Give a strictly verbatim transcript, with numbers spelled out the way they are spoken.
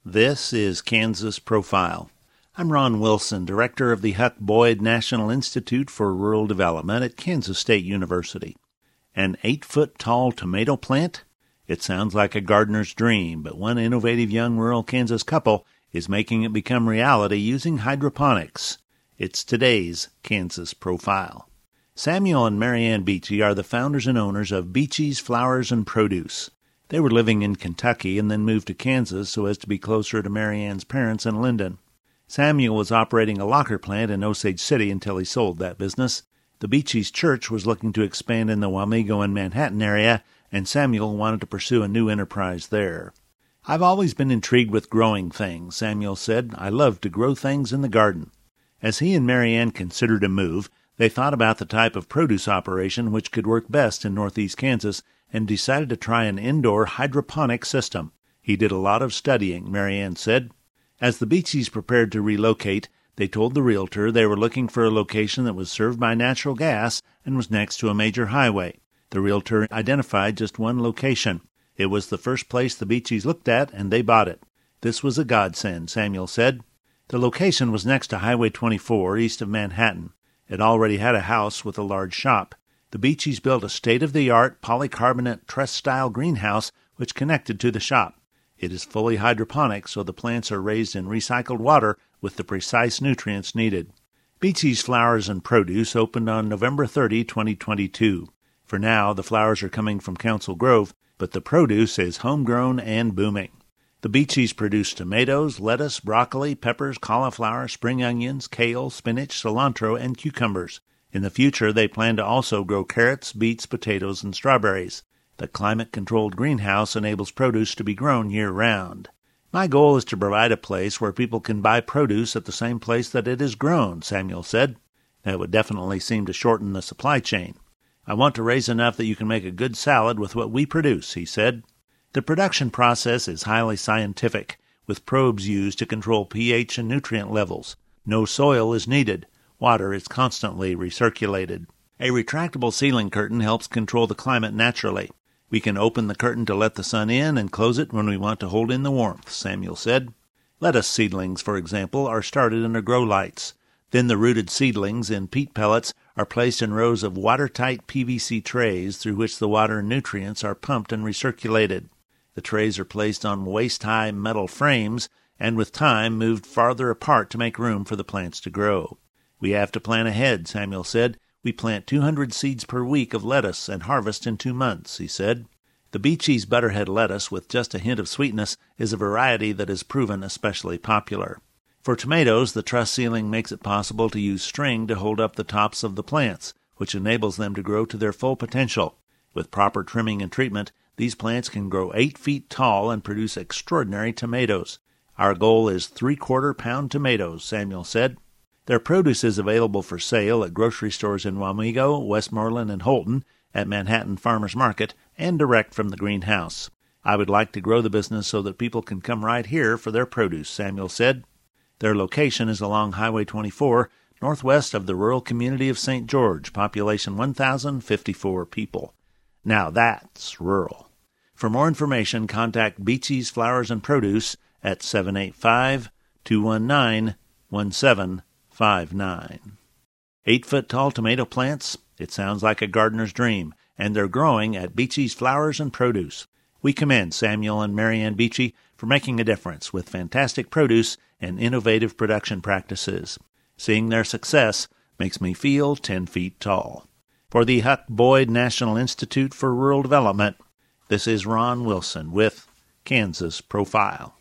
This is Kansas Profile. I'm Ron Wilson, director of the Huck Boyd National Institute for Rural Development at Kansas State University. An eight-foot-tall tomato plant? It sounds like a gardener's dream, but one innovative young rural Kansas couple is making it become reality using hydroponics. It's today's Kansas Profile. Samuel and Marianne Beachy are the founders and owners of Beachy's Flowers and Produce. They were living in Kentucky and then moved to Kansas so as to be closer to Marianne's parents in Linden. Samuel was operating a locker plant in Osage City until he sold that business. The Beachy's church was looking to expand in the Wamego and Manhattan area, and Samuel wanted to pursue a new enterprise there. "I've always been intrigued with growing things," Samuel said. "I love to grow things in the garden." As he and Marianne considered a move, they thought about the type of produce operation which could work best in northeast Kansas and decided to try an indoor hydroponic system. He did a lot of studying, Marianne said. As the Beachys prepared to relocate, they told the realtor they were looking for a location that was served by natural gas and was next to a major highway. The realtor identified just one location. It was the first place the Beachys looked at, and they bought it. This was a godsend, Samuel said. The location was next to Highway twenty-four, east of Manhattan. It already had a house with a large shop. The Beachys built a state-of-the-art polycarbonate truss-style greenhouse which connected to the shop. It is fully hydroponic, so the plants are raised in recycled water with the precise nutrients needed. Beachy's Flowers and Produce opened on November thirtieth, twenty twenty-two. For now, the flowers are coming from Council Grove, but the produce is homegrown and booming. The Beachys produce tomatoes, lettuce, broccoli, peppers, cauliflower, spring onions, kale, spinach, cilantro, and cucumbers. In the future, they plan to also grow carrots, beets, potatoes, and strawberries. The climate-controlled greenhouse enables produce to be grown year-round. "My goal is to provide a place where people can buy produce at the same place that it is grown," Samuel said. "That would definitely seem to shorten the supply chain. I want to raise enough that you can make a good salad with what we produce," he said. The production process is highly scientific, with probes used to control pH and nutrient levels. No soil is needed. Water is constantly recirculated. A retractable ceiling curtain helps control the climate naturally. "We can open the curtain to let the sun in and close it when we want to hold in the warmth," Samuel said. Lettuce seedlings, for example, are started in grow lights. Then the rooted seedlings in peat pellets are placed in rows of watertight P V C trays through which the water and nutrients are pumped and recirculated. The trays are placed on waist-high metal frames and with time moved farther apart to make room for the plants to grow. "We have to plan ahead," Samuel said. "We plant two hundred seeds per week of lettuce and harvest in two months, he said. The Beachy's Butterhead lettuce with just a hint of sweetness is a variety that has proven especially popular. For tomatoes, the truss ceiling makes it possible to use string to hold up the tops of the plants, which enables them to grow to their full potential. With proper trimming and treatment, these plants can grow eight feet tall and produce extraordinary tomatoes. Our goal is three-quarter pound tomatoes," Samuel said. Their produce is available for sale at grocery stores in Wamego, Westmoreland, and Holton, at Manhattan Farmers Market, and direct from the greenhouse. "I would like to grow the business so that people can come right here for their produce," Samuel said. Their location is along Highway twenty-four, northwest of the rural community of Saint George, population one thousand fifty-four people. Now that's rural. For more information, contact Beachy's Flowers and Produce at seven eight five, two one nine, one seven five nine. Eight-foot-tall tomato plants? It sounds like a gardener's dream, and they're growing at Beachy's Flowers and Produce. We commend Samuel and Marianne Beachy for making a difference with fantastic produce and innovative production practices. Seeing their success makes me feel ten feet tall. For the Huck Boyd National Institute for Rural Development, this is Ron Wilson with Kansas Profile.